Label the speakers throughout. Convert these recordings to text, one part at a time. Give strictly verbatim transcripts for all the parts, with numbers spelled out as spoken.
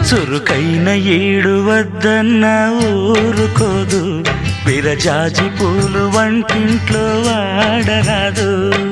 Speaker 1: చురుకైన ఏడు వద్దన్న ఊరుకోదు, విరజాజి పూలు వంటింట్లో వాడరాదు.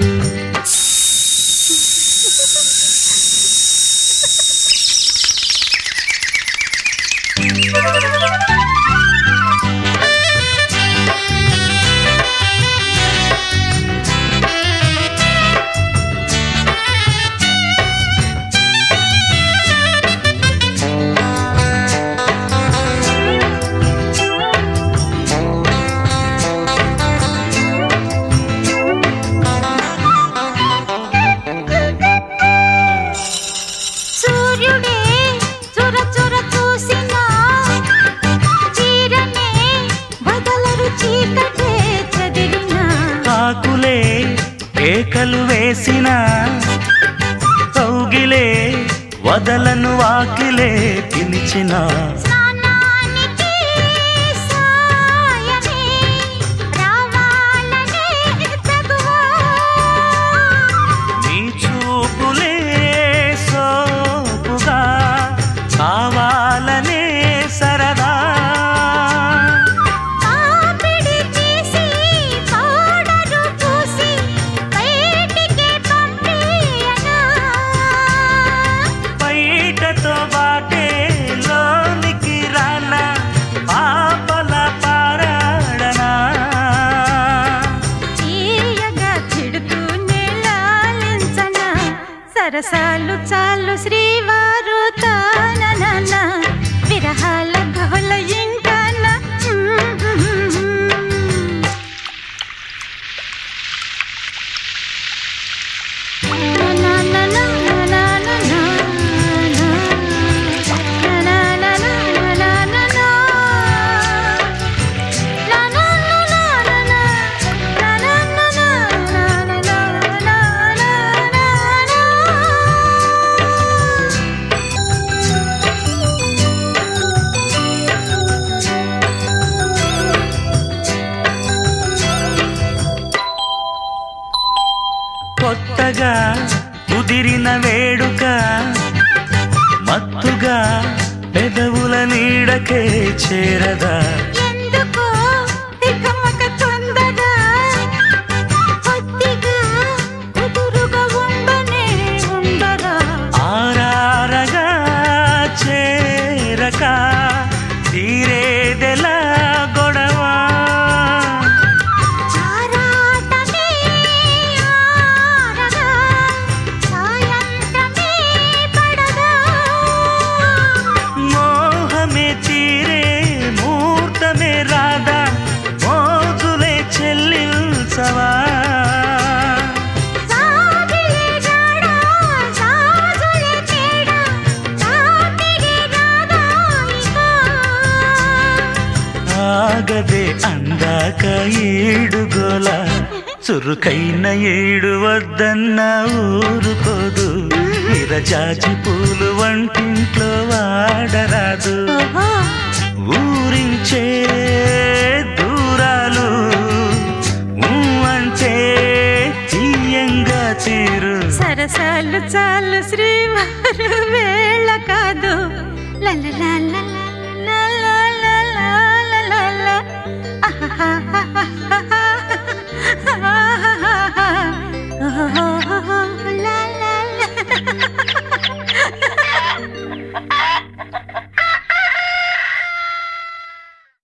Speaker 1: ఆకులే కేకలు వేసిన కౌగిలే వదలను వాకిలే పిలిచిన నీ చూపులే సోపుగా కావాలనే సరదా
Speaker 2: సరసాలు చాలు శ్రీవారు తానన విరహాల గోల ఇంకాన
Speaker 1: కొత్తగా కుదిరిన వేడుక మత్తుగా పెదవుల నీడకే చేరదా
Speaker 2: ఎందుకో తికమక తొందరగా కొద్దిగా కుదురుగా ఉండనే ఉండరా
Speaker 1: ఆరారగా చేరక తీరేదెలా గొడవ ఆగదే అందాక ఏడుగోల, చురుకైన ఏడు వద్దన్న ఊరుకోదు, విరజాజి పూలు వంటింట్లో వాడరాదు. ఊరించే దూరాలు అంటే తీయంగా తీరు.
Speaker 2: సరసాలు చాలు శ్రీవారు వేళ కాదు ల